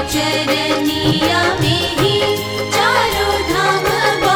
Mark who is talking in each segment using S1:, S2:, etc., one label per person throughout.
S1: चरनिया में ही चारों धाम बा।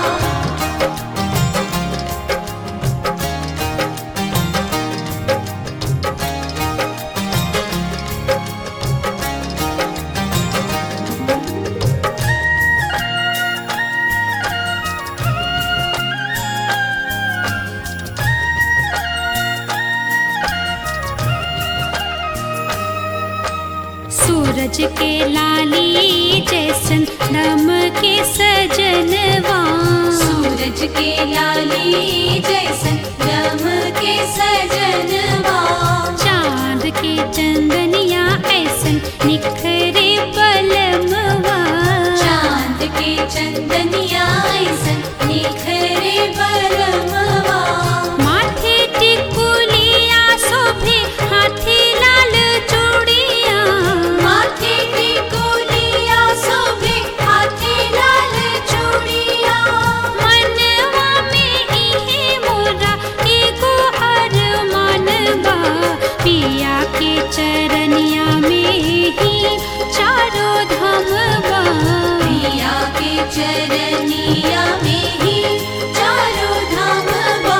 S2: सूरज के लाली जैसन नम के सजनवा।
S1: सूरज के लाली जैसन नम के सजनवा।
S2: चांद के चंदनिया ऐसन निखरे बलमवा।
S1: चांद के चंदनिया ऐसन निखरे बलमवा।
S2: माथे टिकुलिया शोभे हाथी लाल चूड़िया।
S1: माथे टिकुलिया शोभे हाथी लाल चूड़िया।
S2: मनवा में इहे मोरा एगो अरमान बा। पिया के चरनिया में ही चारों धाम बा।
S1: पिया के चरनिया में ही चारों धाम बा।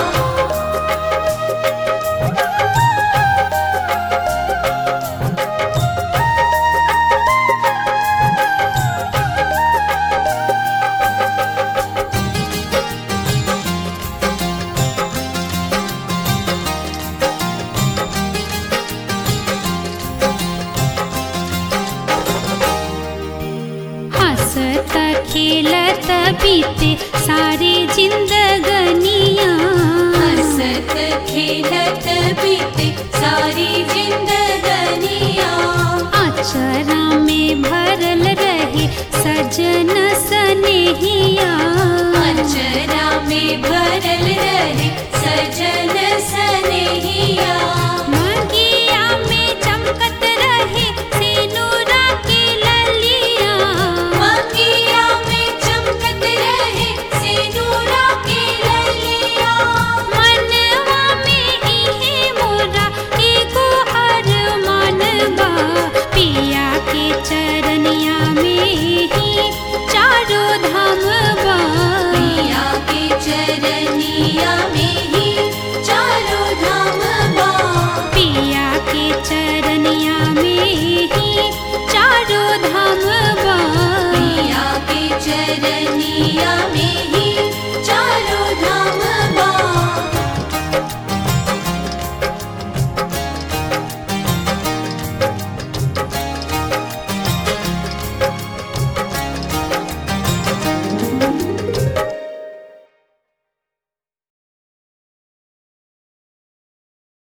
S2: हंसत खेलत बीते सारी जिंदगनिया।
S1: हंसत खेलत बीते सारी जिंदगनिया।
S2: अचरा में भरल रहे सजन सनेहिया।
S1: अचरा में भरल रहे सजन सनेहिया।
S2: मंगिया में चमकत रहे सिनुरा के ललिया।
S1: मंगिया में चमकत रहे सिनुरा के ललिया।
S2: मनवा में इहे मोरा एगो अरमान बा। पिया के चरनिया में ही चारों धाम बा।
S1: पिया के चरनिया में ही चारों धाम बा।
S2: पिया के चरनिया में ही चारों धाम